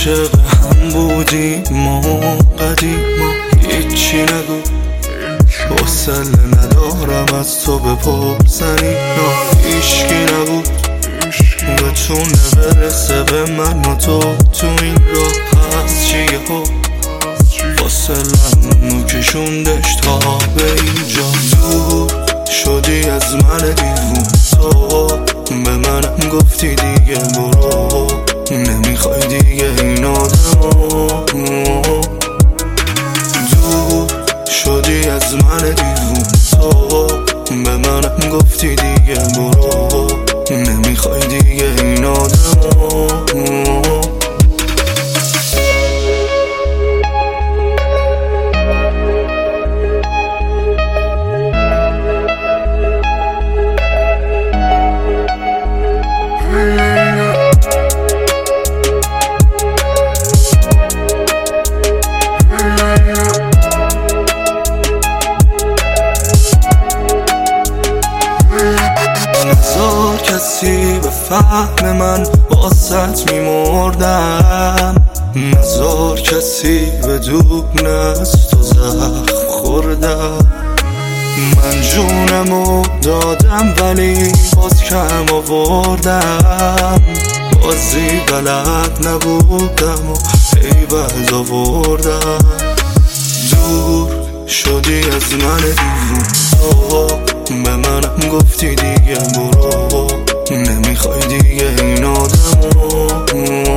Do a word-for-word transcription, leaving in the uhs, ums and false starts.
عاشق هم بودیم ما قدیما، هیچی نگو حوصله ندارم از تو بپرسنی، نه هیچکی نبود بتونه برسه به من و تو تو این راه. هست چیه ها فاصله‌مو کشوندش تا به اینجا، دور شدی از من دیوون، تو به منم گفتی دیگه برو، نمیخوای دیگه این آدمو، دور شدی از من دیوون، تو به منم گفتی دیگه برو، نمیخوای دیگه این آدمو. نذار کسی به فهم من واسط میمردم، نذار کسی بدونه از تو زخم خوردم. من جونمو دادم ولی باز کم آوردم، بازی بلد نبودم و عیبت آوردم. دور شدی از من دیوون، تو به منم گفتی دیگه برو، نمیخوای دیگه این آدمو.